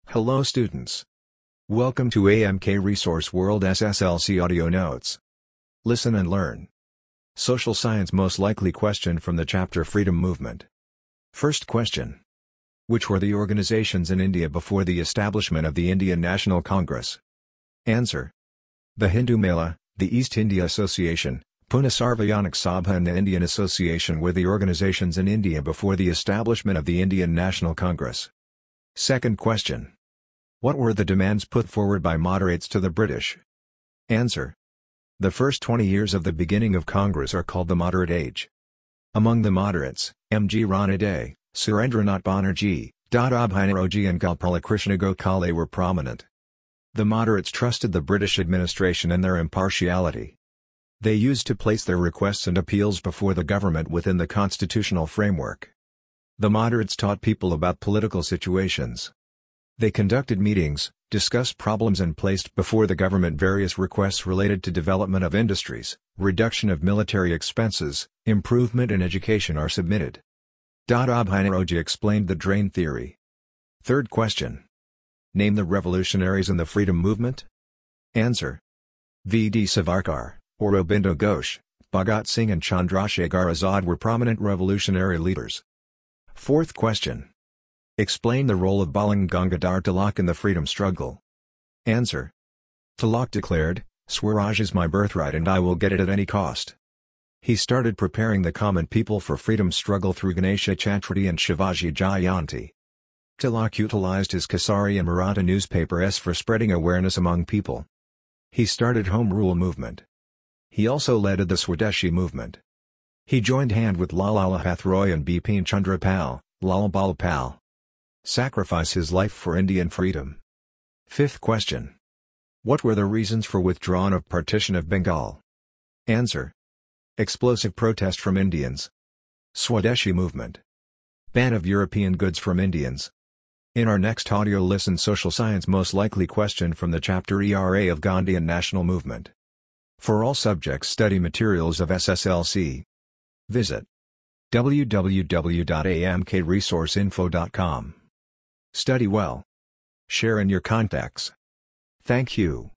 Hello students. Welcome to AMK Resource World SSLC Audio Notes. Listen and learn. Social Science Most Likely Question from the chapter Freedom Movement. First question. Which were the organizations in India before the establishment of the Indian National Congress? Answer. The Hindu Mela, the East India Association, Pune Sarvajanik Sabha and the Indian Association were the organizations in India before the establishment of the Indian National Congress. Second question. What were the demands put forward by moderates to the British? Answer. The first 20 years of the beginning of Congress are called the Moderate Age. Among the moderates, M. G. Ranade, Surendranath Banerjee, Dada Bhai Naoroji and Gopala Krishna Gokhale were prominent. The moderates trusted the British administration and their impartiality. They used to place their requests and appeals before the government within the constitutional framework. The moderates taught people about political situations. They conducted meetings, discussed problems and placed before the government various requests related to development of industries, reduction of military expenses, improvement in education are submitted. Dada Bhai Naoroji explained the drain theory. Third question. Name the revolutionaries in the freedom movement? Answer. V. D. Savarkar, Aurobindo Ghosh, Bhagat Singh and Chandrasekhar Azad were prominent revolutionary leaders. Fourth question. Explain the role of Bal Gangadhar Tilak in the freedom struggle. Answer. Tilak declared, "Swaraj is my birthright and I will get it at any cost." He started preparing the common people for freedom struggle through Ganesha Chaturthi and Shivaji Jayanti. Tilak utilized his Kesari and Maratha newspapers for spreading awareness among people. He started Home Rule movement. He also led the Swadeshi movement. He joined hand with Lala Lajpat Roy and Bipin Chandra Pal, Lal Bal Pal. Sacrifice his life for Indian freedom. Fifth question. What were the reasons for withdrawal of partition of Bengal? Answer. Explosive protest from Indians. Swadeshi movement. Ban of European goods from Indians. In our next audio listen Social Science Most Likely Question from the chapter ERA of Gandhian National Movement. For all subjects study materials of SSLC. Visit www.amkresourceinfo.com. Study well. Share in your contacts. Thank you.